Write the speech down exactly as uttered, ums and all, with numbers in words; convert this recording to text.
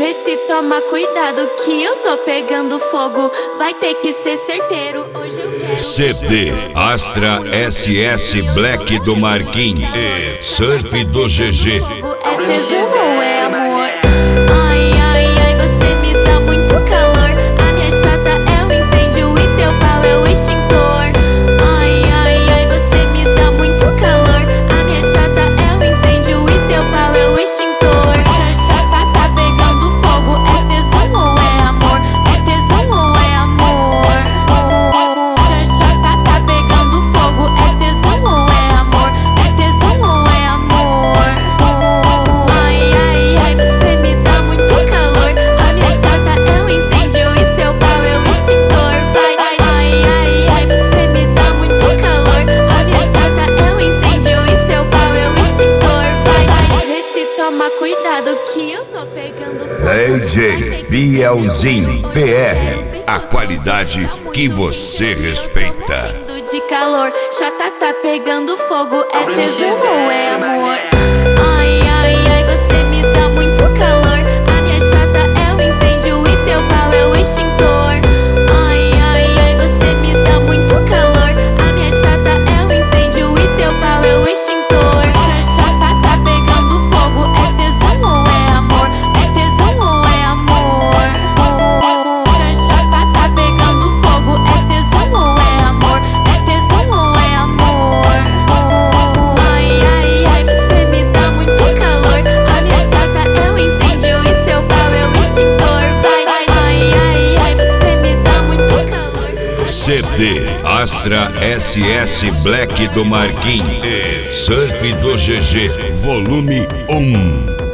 Vê se toma cuidado que eu tô pegando fogo. Vai ter que ser certeiro, hoje eu quero. C D Astra S S Black do Marquinhos e Surf do G G. É tesão ou é amor? Ai, ai, ai, você me dá muito calor. A minha chata é o incêndio e teu pau é o extintor. Ai, ai, ai, você me dá muito calor. A minha chata é o incêndio e teu pau é o extintor. Chata tá pegando fogo. É tesão ou é amor? É tesão ou é amor? Chata tá pegando fogo. É tesão ou é amor? É tesão ou é amor? Ai, ai, ai, você me dá muito calor. A minha chata é um incêndio e seu pau é o extintor. Vai, ai, ai, ai, ai, você me dá muito calor. A minha chata é um incêndio e seu pau é o extintor. Vai, vai, vê se toma cuidado que eu tô pegando fogo. D J Bielzinho P R, a qualidade que você respeita. De calor, chata tá pegando fogo. É tesão ou é amor? Ai, ai, ai, você me dá muito calor. A minha chata é o incêndio e teu pau é o extintor. Ai, ai, ai, você me dá muito calor. A minha chata é o incêndio e teu pau é o extintor. Chata tá pegando fogo. É tesão ou é amor? É tesão ou é amor? Chata tá pegando fogo. É tesão ou é amor? É tesão ou é amor? Ai, ai, ai, você me dá muito calor. A minha chata é um incêndio e seu pau é o extintor. Vai, vai, ai, ai, ai, você me dá muito calor. C D Astra S S Black do Marquinhos e Surf do G G, volume um.